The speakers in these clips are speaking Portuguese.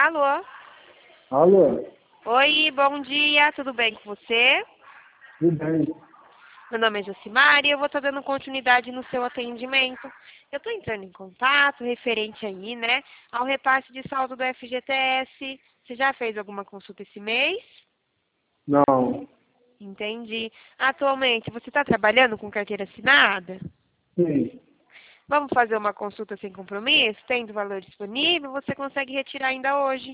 Alô? Alô, Oi, bom dia, tudo bem com você? tudo bem? Meu nome é Jocimar e eu vou estar dando continuidade no seu atendimento. Eu estou entrando em contato referente aí, né, ao repasse de saldo do FGTS. Você já fez alguma consulta esse mês? Não, Entendi. Atualmente, você está trabalhando com carteira assinada? sim. Vamos fazer uma consulta sem compromisso? Tendo valor disponível, você consegue retirar ainda hoje.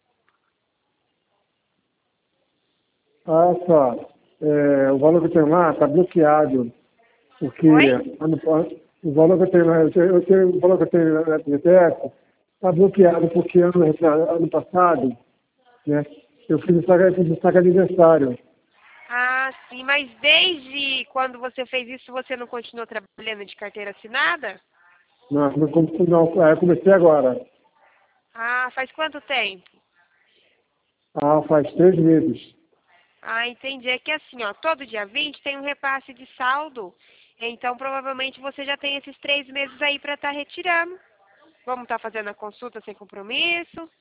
Ah, só, o valor que eu tenho lá está bloqueado, porque Oi? o valor que eu tenho lá, o valor que eu tenho na FGTS está bloqueado porque ano passado, né, eu fiz o saque aniversário. Ah, sim, mas desde quando você fez isso, você não continuou trabalhando de carteira assinada? Não, eu comecei agora. Ah, faz quanto tempo? Ah, faz 3 meses. Ah, entendi. É que assim, ó, todo dia 20 tem um repasse de saldo. Então, provavelmente você já tem esses 3 meses aí para estar retirando. Vamos estar fazendo a consulta sem compromisso.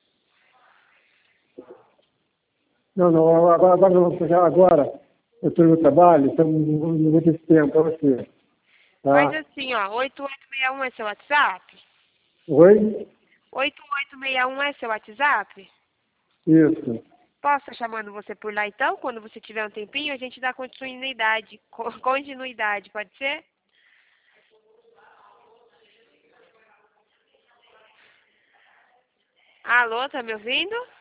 Não, não, agora não, porque agora eu estou no trabalho, então não vou ter esse tempo para você, Faz tá? assim, ó, 8861 é seu WhatsApp? Oi? 8861 é seu WhatsApp? Isso. Posso estar chamando você por lá então? Quando você tiver um tempinho, a gente dá continuidade. Continuidade, pode ser? Alô, tá me ouvindo?